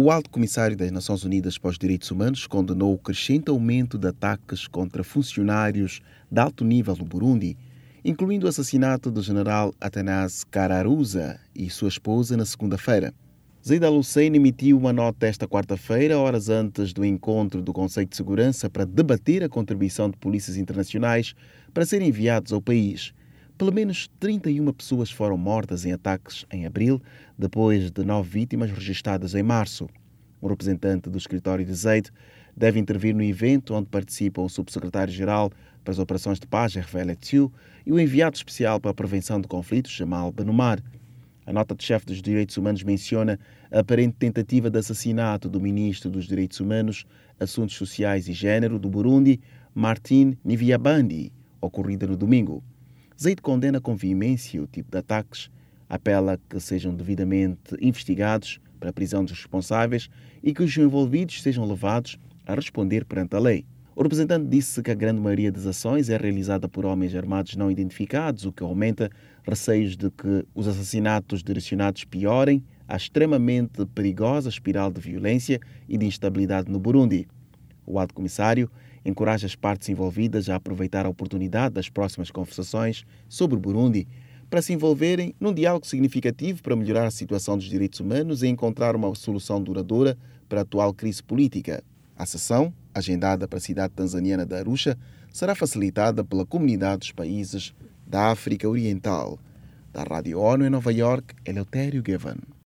O Alto Comissário das Nações Unidas para os Direitos Humanos condenou o crescente aumento de ataques contra funcionários de alto nível no Burundi, incluindo o assassinato do general Athanase Kararuza e sua esposa na segunda-feira. Zeid Al-Hussein emitiu uma nota esta quarta-feira, horas antes do encontro do Conselho de Segurança para debater a contribuição de polícias internacionais para serem enviados ao país. Pelo menos 31 pessoas foram mortas em ataques em abril, depois de 9 vítimas registradas em março. O representante do escritório de Zeid deve intervir no evento onde participam o subsecretário-geral para as operações de paz, Hervé Thiou, e o enviado especial para a prevenção de conflitos, Jamal Benumar. A nota de chefe dos direitos humanos menciona a aparente tentativa de assassinato do ministro dos Direitos Humanos, Assuntos Sociais e Gênero do Burundi, Martin Nivyabandi, ocorrida no domingo. Zeid condena com veemência o tipo de ataques, apela que sejam devidamente investigados para a prisão dos responsáveis e que os envolvidos sejam levados a responder perante a lei. O representante disse que a grande maioria das ações é realizada por homens armados não identificados, o que aumenta receios de que os assassinatos direcionados piorem a extremamente perigosa espiral de violência e de instabilidade no Burundi. O alto comissário encoraja as partes envolvidas a aproveitar a oportunidade das próximas conversações sobre o Burundi para se envolverem num diálogo significativo para melhorar a situação dos direitos humanos e encontrar uma solução duradoura para a atual crise política. A sessão, agendada para a cidade tanzaniana de Arusha, será facilitada pela Comunidade dos Países da África Oriental. Da Rádio ONU em Nova York, Eleutério Gavan.